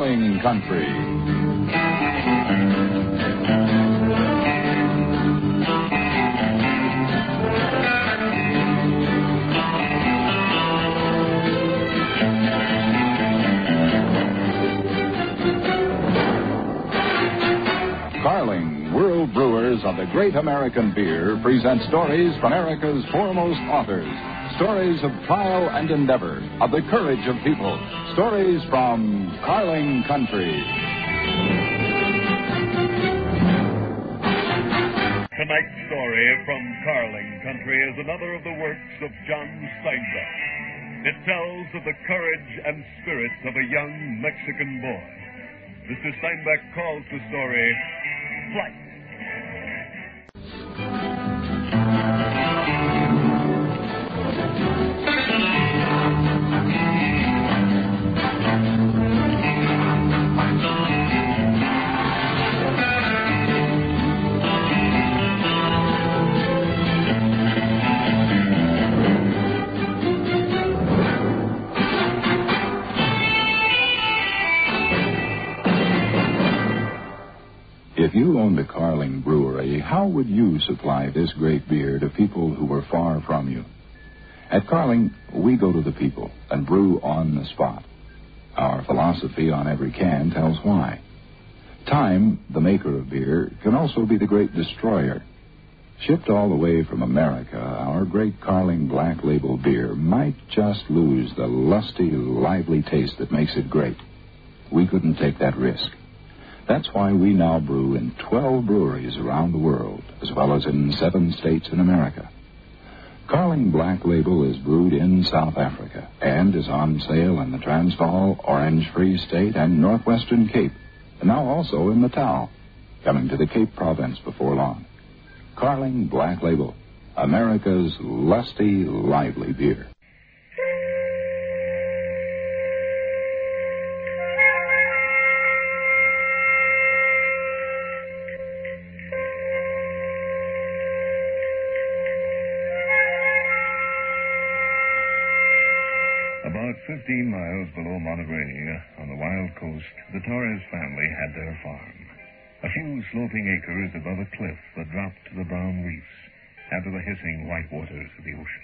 Carling Country. Carling, world brewers of the great American beer, present stories from America's foremost authors. Stories of trial and endeavor, of the courage of people. Stories from Carling Country. Tonight's story from Carling Country is another of the works of John Steinbeck. It tells of the courage and spirit of a young Mexican boy. Mr. Steinbeck calls the story Flight. If you owned a Carling brewery, how would you supply this great beer to people who were far from you? At Carling, we go to the people and brew on the spot. Our philosophy on every can tells why. Time, the maker of beer, can also be the great destroyer. Shipped all the way from America, our great Carling Black Label beer might just lose the lusty, lively taste that makes it great. We couldn't take that risk. That's why we now brew in 12 breweries around the world, as well as in 7 states in America. Carling Black Label is brewed in South Africa and is on sale in the Transvaal, Orange Free State, and Northwestern Cape, and now also in Natal, coming to the Cape Province before long. Carling Black Label, America's lusty, lively beer. About 15 miles below Monterey, on the wild coast, the Torres family had their farm. A few sloping acres above a cliff that dropped to the brown reefs, and to the hissing white waters of the ocean.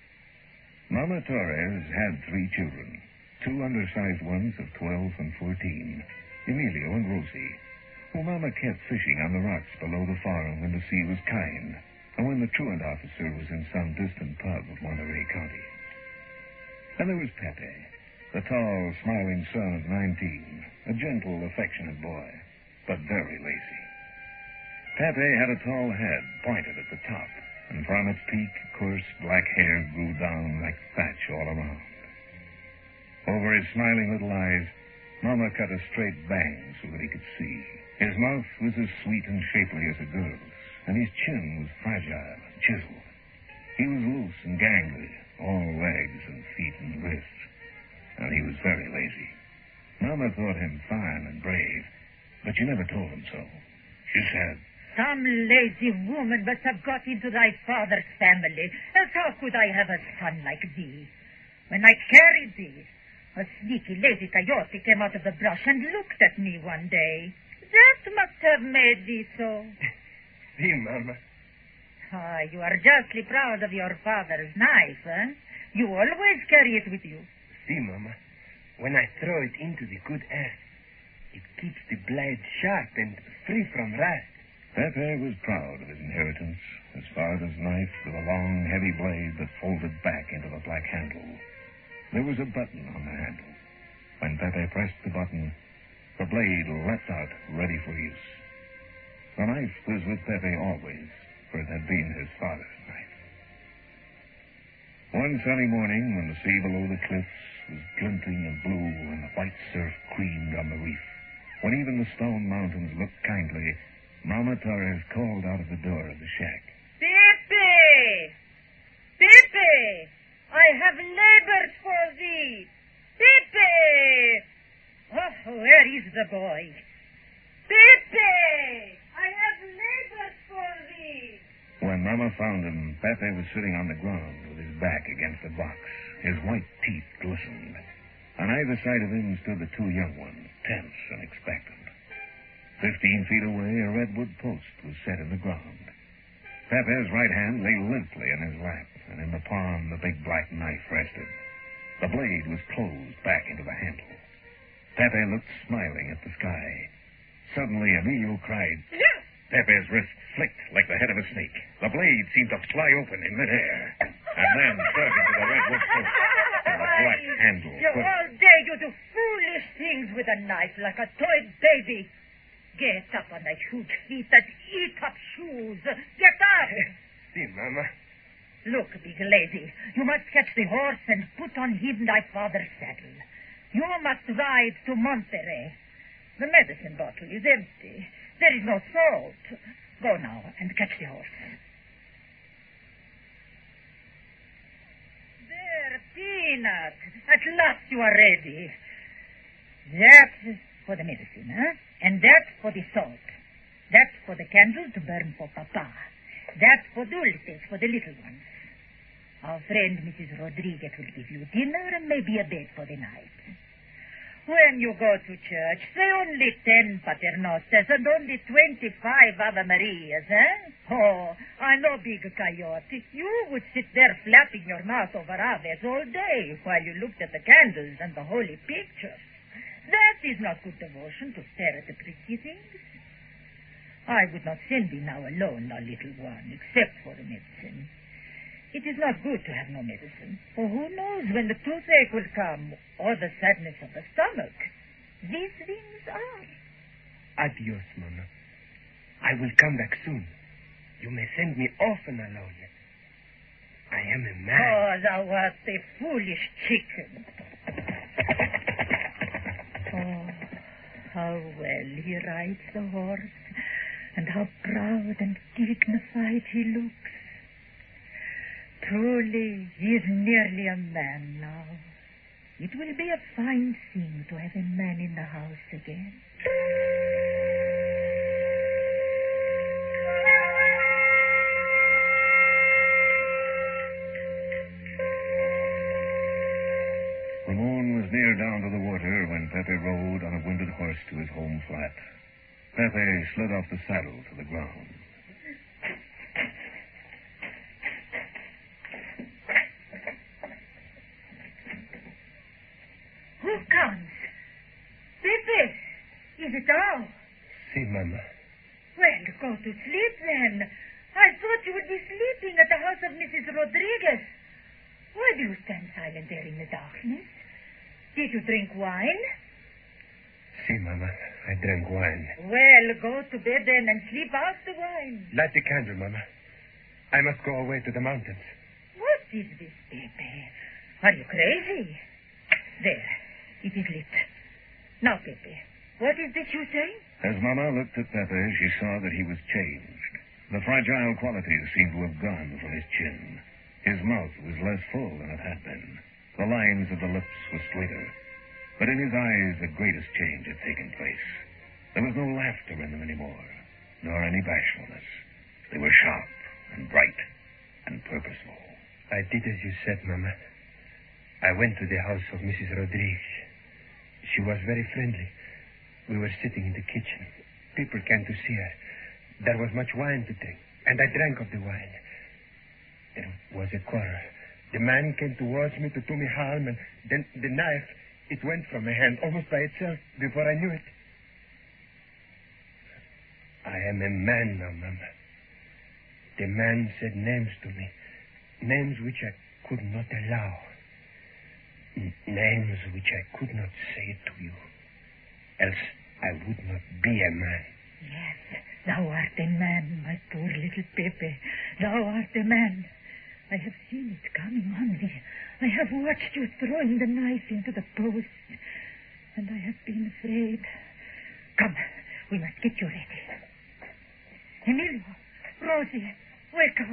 Mama Torres had 3 children, 2 undersized ones of 12 and 14, Emilio and Rosie, who Mama kept fishing on the rocks below the farm when the sea was kind, and when the truant officer was in some distant pub of Monterey County. And there was Pepe, the tall, smiling son of 19, a gentle, affectionate boy, but very lazy. Pepe had a tall head pointed at the top, and from its peak, coarse black hair grew down like thatch all around. Over his smiling little eyes, Mama cut a straight bang so that he could see. His mouth was as sweet and shapely as a girl's, and his chin was fragile and chiseled. He was loose and gangly, all legs and feet and wrists, and he was very lazy. Mama thought him fine and brave, but she never told him so. She said, "Some lazy woman must have got into thy father's family, else how could I have a son like thee? When I carried thee, a sneaky, lazy coyote came out of the brush and looked at me one day. That must have made thee so." See, Mama. Ah, you are justly proud of your father's knife, eh? You always carry it with you. See, Mama. When I throw it into the good earth, it keeps the blade sharp and free from rust. Pepe was proud of his inheritance, his father's knife with a long, heavy blade that folded back into the black handle. There was a button on the handle. When Pepe pressed the button, the blade leapt out, ready for use. The knife was with Pepe always, for it had been his father's knife. One sunny morning, when the sea below the cliffs was glinting and blue and the white surf creamed on the reef, when even the stone mountains looked kindly, Mama Torres called out of the door of the shack. Pepe! Pepe! I have labored for thee! Pepe! Oh, where is the boy? Pepe! I have labored for thee! When Mama found him, Pepe was sitting on the ground with his back against a box. His white teeth glistened. On either side of him stood the 2 young ones, tense and expectant. 15 feet away, a redwood post was set in the ground. Pepe's right hand lay limply in his lap, and in the palm the big black knife rested. The blade was closed back into the handle. Pepe looked smiling at the sky. Suddenly, Emilio cried. Yes! Pepe's wrist flicked like the head of a snake. The blade seemed to fly open in midair, and then dug into the redwood post, and the black handle quivered. All day you do foolish things with a knife like a toy baby. Get up on thy huge feet and eat up shoes. Get up! See, Mama. Look, big lady, you must catch the horse and put on him thy father's saddle. You must ride to Monterey. The medicine bottle is empty. There is no salt. Go now and catch the horse. There, Peanut. At last you are ready. That's for the medicine, huh? And that's for the salt. That's for the candles to burn for Papa. That's for dulces for the little ones. Our friend Mrs. Rodriguez will give you dinner and maybe a bed for the night. When you go to church, say only 10 paternosters and only 25 Ave Marias, eh? Oh, I know, Big Coyote. You would sit there flapping your mouth over Aves all day while you looked at the candles and the holy pictures. That is not good devotion to stare at the pretty things. I would not send thee now alone, thou little one, except for the medicine. It is not good to have no medicine, for who knows when the toothache will come, or the sadness of the stomach. These things are. Adios, Mama. I will come back soon. You may send me often alone. I am a man. Oh, thou art a foolish chicken. Oh, how well he rides the horse, and how proud and dignified he looks. Truly, he is nearly a man now. It will be a fine thing to have a man in the house again. The moon was near down to the water when Pepe rode on a winded horse to his home flat. Pepe slid off the saddle to the ground. Who comes? Pepe, is it thou? See, Mama. Well, go to sleep then. I thought you would be sleeping at the house of Mrs. Rodriguez. Why do you stand silent there in the darkness? Did you drink wine? See, Mama. I drank wine. Well, go to bed then and sleep out the wine. Light the candle, Mama. I must go away to the mountains. What is this, Pepe? Are you crazy? There, it is lit. Now, Pepe, what is this you say? As Mama looked at Pepe, she saw that he was changed. The fragile qualities seemed to have gone from his chin. His mouth was less full than it had been. The lines of the lips were straighter. But in his eyes, the greatest change had taken place. There was no laughter in them anymore, nor any bashfulness. They were sharp and bright and purposeful. I did as you said, Mama. I went to the house of Mrs. Rodriguez. She was very friendly. We were sitting in the kitchen. People came to see her. There was much wine to drink, and I drank of the wine. There was a quarrel. The man came towards me to do me harm, and then the knife, it went from my hand almost by itself before I knew it. I am a man now, Mama. The man said names to me, names which I could not allow, names which I could not say to you, else I would not be a man. Yes, thou art a man, my poor little Pepe. Thou art a man. I have seen it coming on thee. I have watched you throwing the knife into the post, and I have been afraid. Come, we must get you ready. Emilio, Rosie, wake up.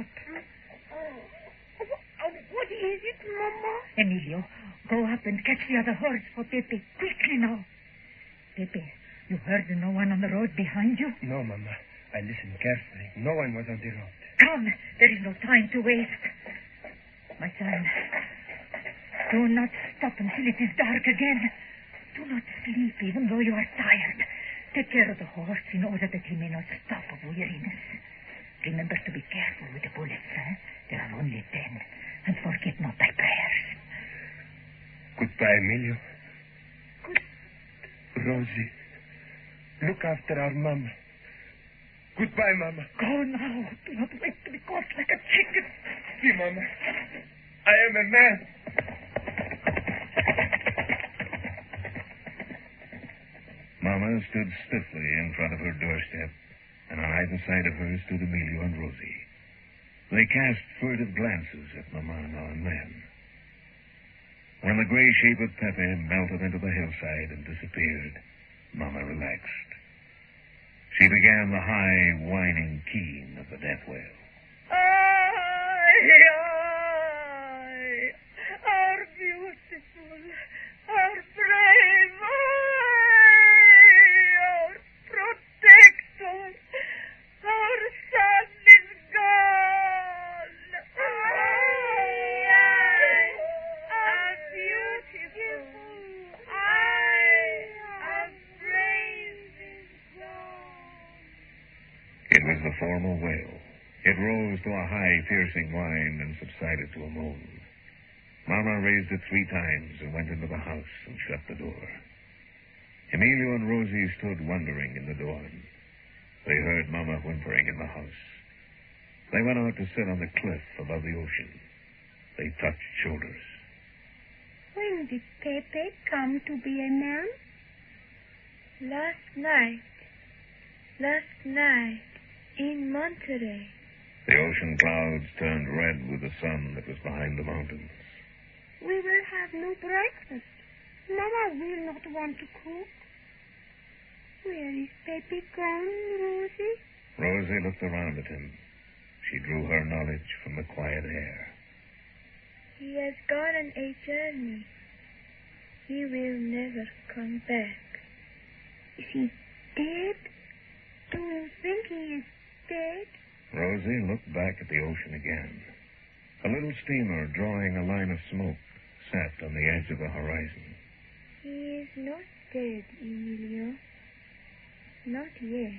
What is it, Mama? Emilio, go up and catch the other horse for Pepe. Quickly now. Pepe, you heard no one on the road behind you? No, Mama. I listened carefully. No one was on the road. Come, there is no time to waste. My son, do not stop until it is dark again. Do not sleep even though you are tired. Take care of the horse in order that he may not stop of weariness. Remember to be careful with the bullets, eh? There are only 10. And forget not thy prayers. Goodbye, Emilio. Rosie, look after our mama. Goodbye, Mama. Go now. Do not wait to be caught like a chicken. See, Mama. I am a man. Mama stood stiffly in front of her doorstep, and on either side of her stood Emilio and Rosie. They cast furtive glances at Mama now and then. When the gray shape of Pepe melted into the hillside and disappeared, Mama relaxed. She began the high, whining keen of the death wail. Our beautiful, our brave, our protector, our son is gone. Our beautiful, our brave is gone. It was the formal wail. It rose to a high, piercing whine and subsided to a moan. Mama raised it 3 times and went into the house and shut the door. Emilio and Rosie stood wondering in the dawn. They heard Mama whimpering in the house. They went out to sit on the cliff above the ocean. They touched shoulders. When did Pepe come to be a man? Last night. In Monterey. The ocean clouds turned red with the sun that was behind the mountains. We will have no breakfast. Mama will not want to cook. Where is Pepe gone, Rosie? Rosie looked around at him. She drew her knowledge from the quiet air. He has gone on a journey. He will never come back. Is he dead? Do you think he is dead? Rosie looked back at the ocean again. A little steamer drawing a line of smoke sat on the edge of the horizon. He is not dead, Emilio. Not yet.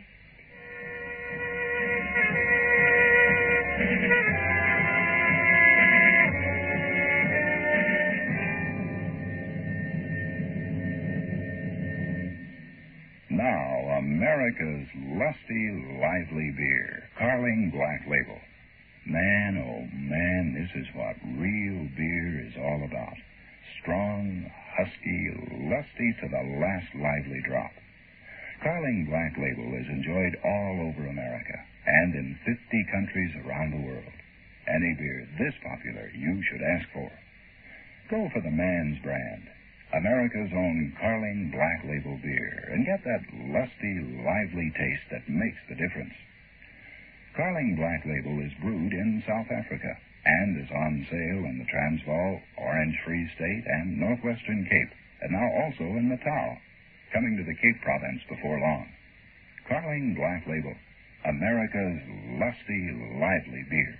Now, America's lusty, lively beer, Carling Black Label. Man, oh man, this is what real beer is all about. Strong, husky, lusty to the last lively drop. Carling Black Label is enjoyed all over America and in 50 countries around the world. Any beer this popular you should ask for. Go for the man's brand, America's own Carling Black Label beer, and get that lusty, lively taste that makes the difference. Carling Black Label is brewed in South Africa and is on sale in the Transvaal, Orange Free State, and Northwestern Cape, and now also in Natal, coming to the Cape Province before long. Carling Black Label, America's lusty, lively beer.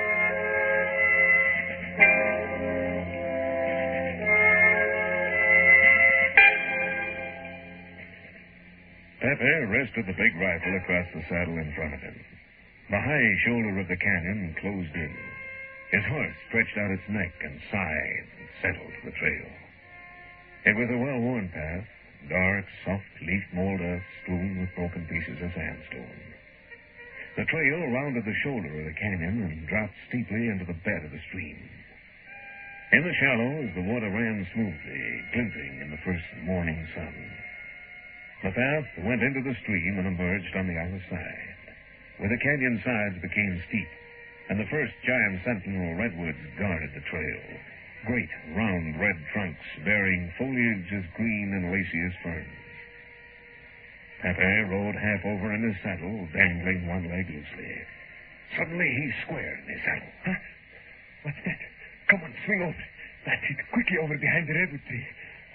Pepe rested the big rifle across the saddle in front of him. The high shoulder of the canyon closed in. His horse stretched out its neck and sighed and settled to the trail. It was a well-worn path, dark, soft leaf mold earth strewn with broken pieces of sandstone. The trail rounded the shoulder of the canyon and dropped steeply into the bed of the stream. In the shallows, the water ran smoothly, glinting in the first morning sun. The path went into the stream and emerged on the other side, where the canyon sides became steep, and the first giant sentinel redwoods guarded the trail. Great, round, red trunks bearing foliage as green and lacy as ferns. Pepe rode half over in his saddle, dangling one leg loosely. Suddenly he squared in his saddle. Huh? What's that? Come on, swing over. That's it. Quickly over behind the redwood tree.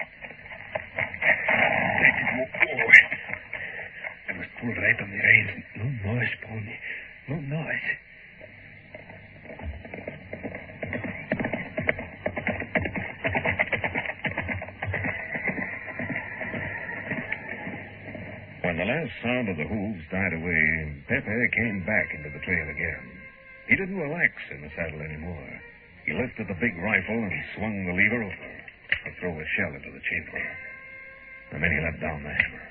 That's it. Oh. I must pull right on the reins. No noise, pony. No noise. last sound of the hooves died away, Pepe came back into the trail again. He didn't relax in the saddle anymore. He lifted the big rifle and swung the lever over to throw a shell into the chamber. And then he let down the hammer.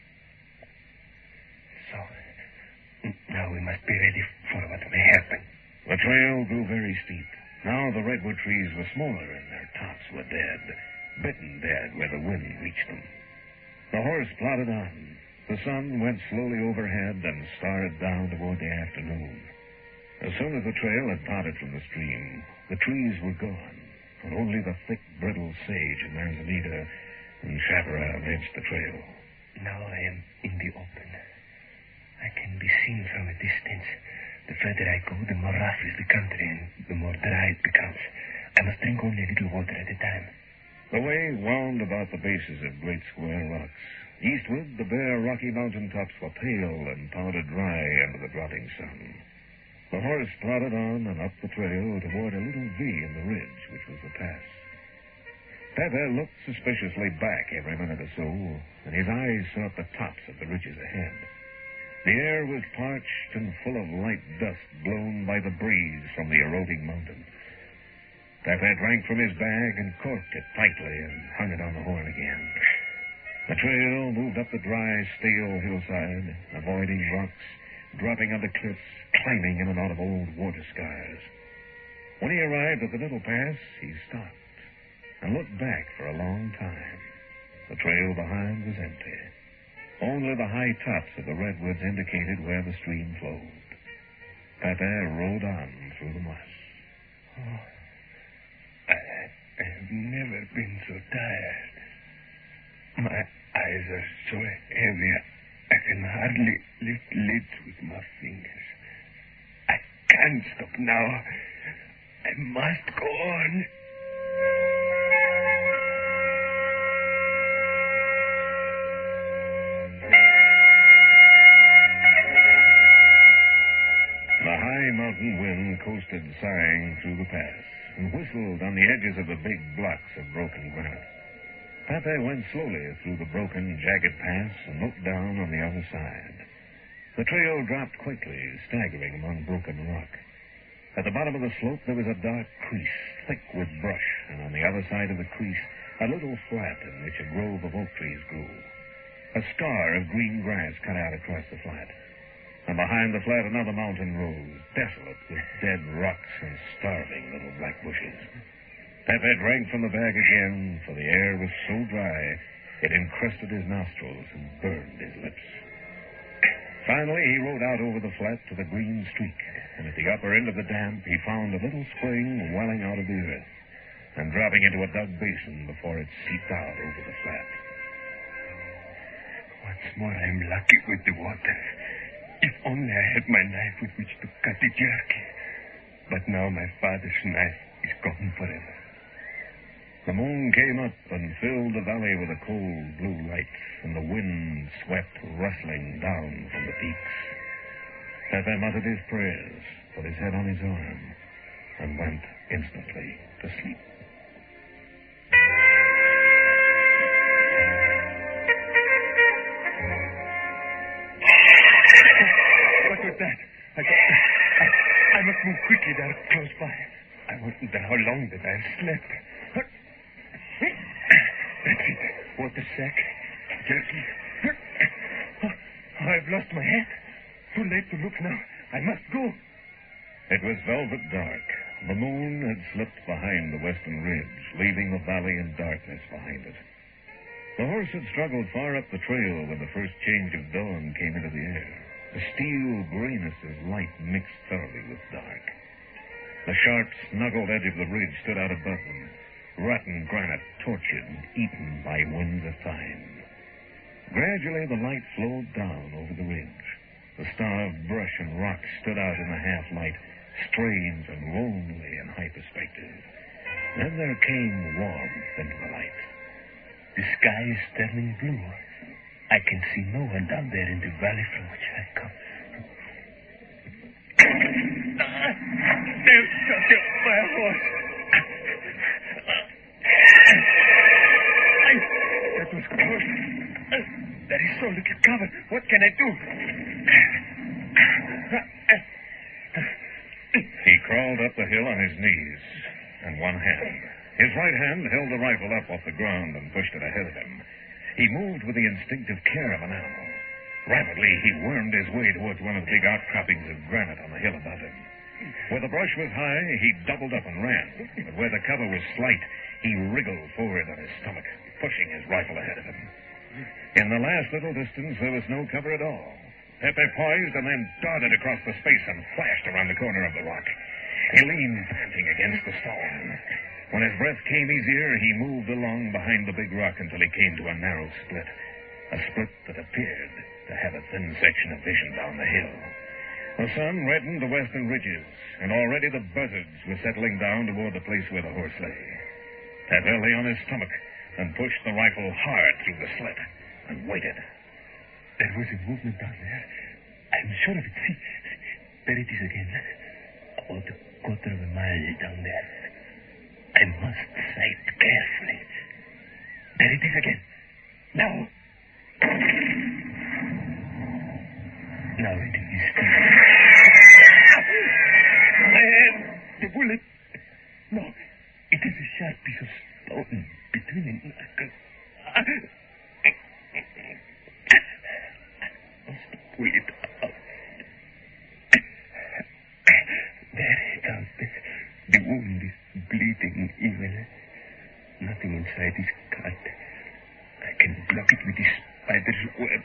So, now we must be ready for what may happen. The trail grew very steep. Now the redwood trees were smaller and their tops were dead, bitten dead where the wind reached them. The horse plodded on. The sun went slowly overhead and starred down toward the afternoon. As soon as the trail had parted from the stream, the trees were gone, and only the thick, brittle sage and manzanita and chaparral edged the trail. Now I am in the open. I can be seen from a distance. The further I go, the more rough is the country and the more dry it becomes. I must drink only a little water at a time. The way wound about the bases of great square rocks. Eastward, the bare rocky mountain tops were pale and powdered dry under the dropping sun. The horse plodded on and up the trail toward a little V in the ridge, which was the pass. Pepe looked suspiciously back every minute or so, and his eyes sought the tops of the ridges ahead. The air was parched and full of light dust blown by the breeze from the eroding mountain. Pepe drank from his bag and corked it tightly and hung it on the horn again. The trail moved up the dry, stale hillside, avoiding rocks, dropping under cliffs, climbing in and out of old water scars. When he arrived at the little pass, he stopped and looked back for a long time. The trail behind was empty. Only the high tops of the redwoods indicated where the stream flowed. Pepe rode on through the moss. Oh, I have never been so tired. My eyes are so heavy, I can hardly lift lids with my fingers. I can't stop now. I must go on. The high mountain wind coasted sighing through the pass and whistled on the edges of the big blocks of broken granite. Pepe went slowly through the broken, jagged pass and looked down on the other side. The trail dropped quickly, staggering among broken rock. At the bottom of the slope, there was a dark crease, thick with brush, and on the other side of the crease, a little flat in which a grove of oak trees grew. A scar of green grass cut out across the flat. And behind the flat, another mountain rose, desolate with dead rocks and starving little black bushes. Pepe drank from the bag again, for the air was so dry it encrusted his nostrils and burned his lips. Finally, he rode out over the flat to the green streak, and at the upper end of the damp, he found a little spring welling out of the earth and dropping into a dug basin before it seeped out over the flat. Once more, I am lucky with the water. If only I had my knife with which to cut the jerky. But now my father's knife is gone forever. The moon came up and filled the valley with a cold blue light, and the wind swept rustling down from the peaks. Pepe muttered his prayers, put his head on his arm, and went instantly to sleep. What was that? I must move quickly. They're close by. I wondered how long that I have slept. That's it. Water sack. Jerky. I've lost my hat. Too late to look now. I must go. It was velvet dark. The moon had slipped behind the western ridge, leaving the valley in darkness behind it. The horse had struggled far up the trail when the first change of dawn came into the air. The steel grayness of light mixed thoroughly with dark. The sharp, snuggled edge of the ridge stood out above them, rotten granite tortured and eaten by winds of time. Gradually, the light flowed down over the ridge. The starved brush and rock stood out in the half-light, strange and lonely in high perspective. Then there came warmth into the light. The sky is turning blue. I can see no one down there in the valley from which I come. They've shot up my horse. That was close. There is so little cover. What can crawled up the hill on his knees and one hand. His right hand held the rifle up off the ground and pushed it ahead of him. He moved with the instinctive care of an animal. Rapidly, he wormed his way towards one of the big outcroppings of granite on the hill above him. Where the brush was high, he doubled up and ran. But where the cover was slight, he wriggled forward on his stomach, pushing his rifle ahead of him. In the last little distance, there was no cover at all. Pepe poised and then darted across the space and flashed around the corner of the rock. He leaned panting against the stone. When his breath came easier, he moved along behind the big rock until he came to a narrow split. A split that appeared to have a thin section of vision down the hill. The sun reddened the western ridges, and already the buzzards were settling down toward the place where the horse lay. Pepe lay on his stomach and pushed the rifle hard through the slit and waited. There was a movement down there. I'm sure of it. See, there it is again. About a quarter of a mile down there. I must sight carefully. There it is again. Now. Now it is still. My hand! The bullet! No, it is a sharp piece of stone between the knuckles. I must pull it out. There it is. The wound is bleeding even. Nothing inside is cut. I can block it with this spider's web.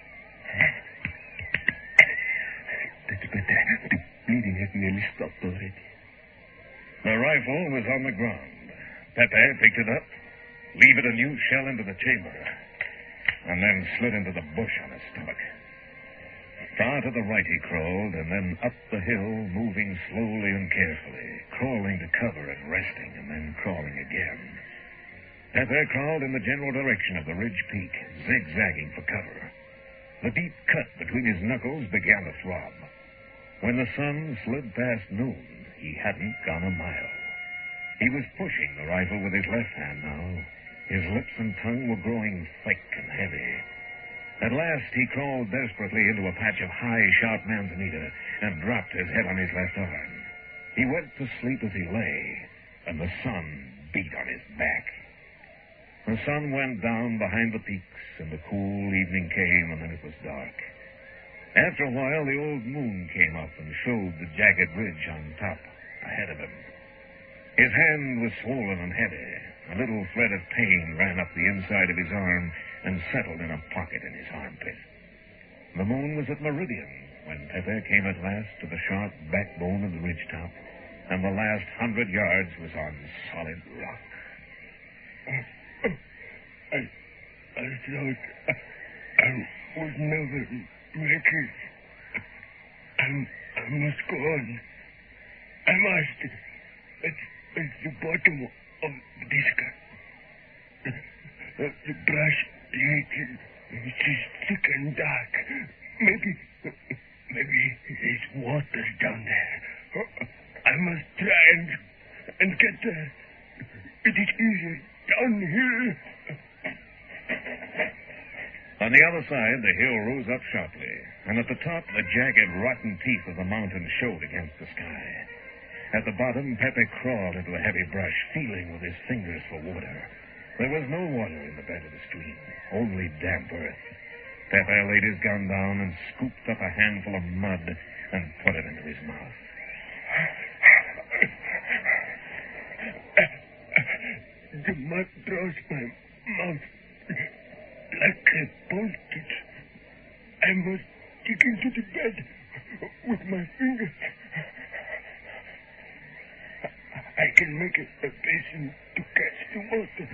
That's better. The bleeding has nearly stopped already. The rifle was on the ground. Pepe picked it up, levered a new shell into the chamber, and then slid into the bush on his stomach. Far to the right he crawled, and then up the hill, moving slowly and carefully, crawling to cover and resting, and then crawling again. Pepe crawled in the general direction of the ridge peak, zigzagging for cover. The deep cut between his knuckles began to throb. When the sun slid past noon, he hadn't gone a mile. He was pushing the rifle with his left hand now. His lips and tongue were growing thick and heavy. At last, he crawled desperately into a patch of high, sharp manzanita and dropped his head on his left arm. He went to sleep as he lay, and the sun beat on his back. The sun went down behind the peaks, and the cool evening came, and then it was dark. After a while, the old moon came up and showed the jagged ridge on top ahead of him. His hand was swollen and heavy. A little thread of pain ran up the inside of his arm and settled in a pocket in his armpit. The moon was at meridian when Pepe came at last to the sharp backbone of the ridgetop, and the last 100 yards was on solid rock. I thought I would never make it. I must go on. I must. It's the bottom of this cut. The brush is thick and dark. Maybe there's water down there. I must try and get there. It is easier downhill. On the other side, the hill rose up sharply, and at the top, the jagged, rotten teeth of the mountain showed against the sky. At the bottom, Pepe crawled into the heavy brush, feeling with his fingers for water. There was no water in the bed of the stream, only damp earth. Pepe laid his gun down and scooped up a handful of mud and put it into his mouth. The mud draws my mouth like a poultice. I must dig into the bed with my fingers. I can make a basin to catch the water.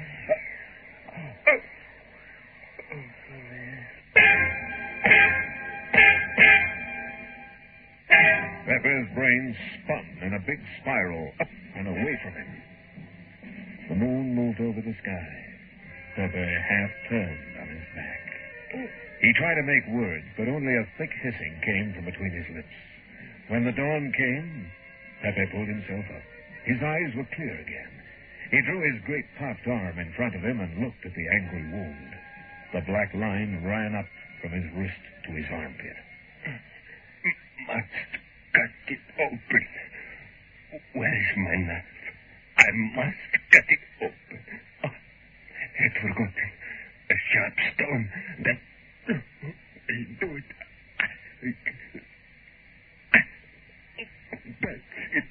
Pepe's brain spun in a big spiral up and away from him. The moon moved over the sky. Pepe half turned on his back. He tried to make words, but only a thick hissing came from between his lips. When the dawn came, Pepe pulled himself up. His eyes were clear again. He drew his great popped arm in front of him and looked at the angry wound. The black line ran up from his wrist to his armpit. Must cut it open. my knife. I must cut it open. Oh, I had forgotten. A sharp stone. I'll do it. That's it.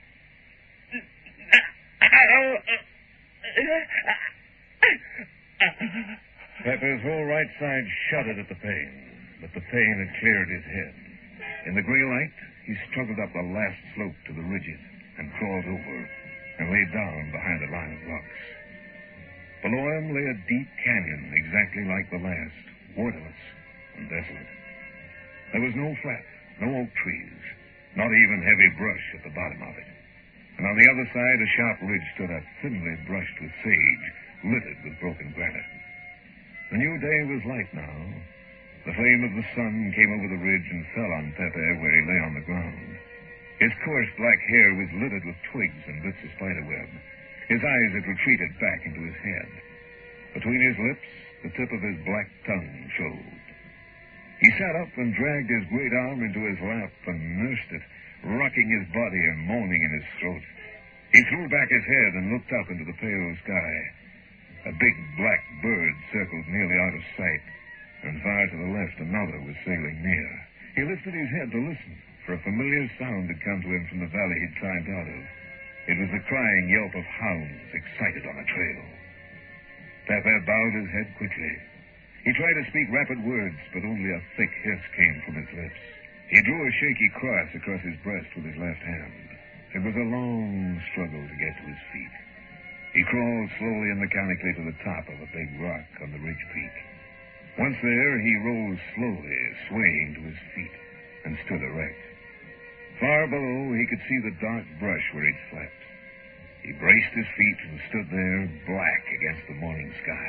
Pepper's whole right side shuddered at the pain, but the pain had cleared his head. In the gray light, he struggled up the last slope to the ridges and crawled over and lay down behind a line of rocks. Below him lay a deep canyon exactly like the last, waterless and desolate. There was no flat, no oak trees, not even heavy brush at the bottom of it. And on the other side, a sharp ridge stood up, thinly brushed with sage, littered with broken granite. The new day was light now. The flame of the sun came over the ridge and fell on Pepe where he lay on the ground. His coarse black hair was littered with twigs and bits of spiderweb. His eyes had retreated back into his head. Between his lips, the tip of his black tongue showed. He sat up and dragged his great arm into his lap and nursed it, rocking his body and moaning in his throat. He threw back his head and looked up into the pale sky. A big black bird circled nearly out of sight, and far to the left another was sailing near. He lifted his head to listen, for a familiar sound had come to him from the valley he'd climbed out of. It was the crying yelp of hounds excited on a trail. Pepe bowed his head quickly. He tried to speak rapid words, but only a thick hiss came from his lips. He drew a shaky cross across his breast with his left hand. It was a long struggle to get to his feet. He crawled slowly and mechanically to the top of a big rock on the ridge peak. Once there, he rose slowly, swaying to his feet, and stood erect. Far below, he could see the dark brush where he'd slept. He braced his feet and stood there, black against the morning sky.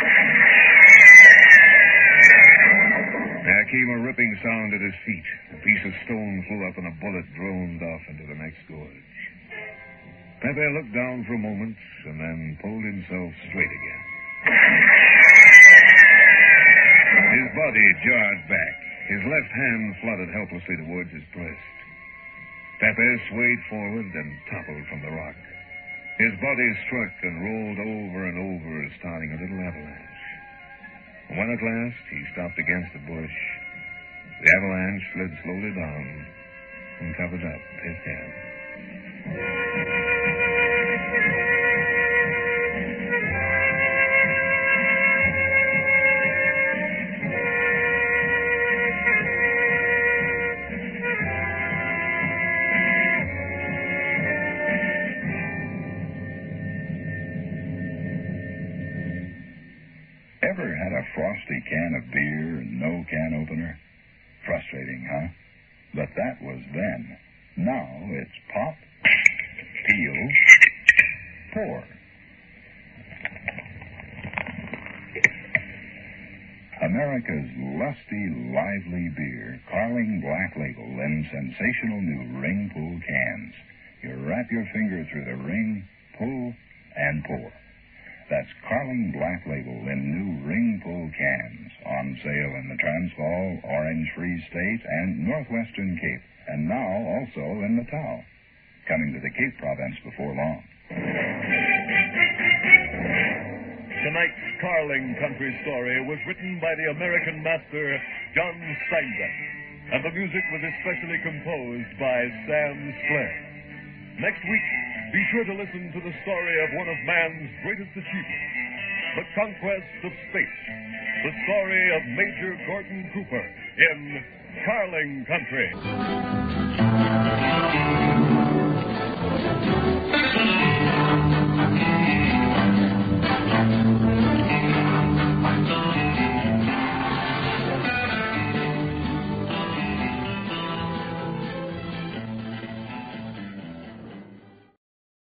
There came a ripping sound at his feet. A piece of stone flew up and a bullet droned off into the next gorge. Pepe looked down for a moment and then pulled himself straight again. His body jarred back. His left hand fluttered helplessly towards his breast. Pepe swayed forward and toppled from the rock. His body struck and rolled over and over, starting a little avalanche. When at last he stopped against a bush, the avalanche slid slowly down and covered up his head. Ever had a frosty can of beer and no can opener? Frustrating, huh? But that was then. Now it's pop, peel, pour. America's lusty, lively beer, Carling Black Label in sensational new ring pull cans. You wrap your finger through the ring, pull, and pour. That's Carling Black Label in new ring pull cans, on sale in the Transvaal, Orange Free State, and Northwestern Cape, and now also in Natal. Coming to the Cape Province before long. Tonight's Carling Country Story was written by the American master John Steinbeck, and the music was especially composed by Sam Splair. Next week, be sure to listen to the story of one of man's greatest achievements, the conquest of space, the story of Major Gordon Cooper in Carling Country.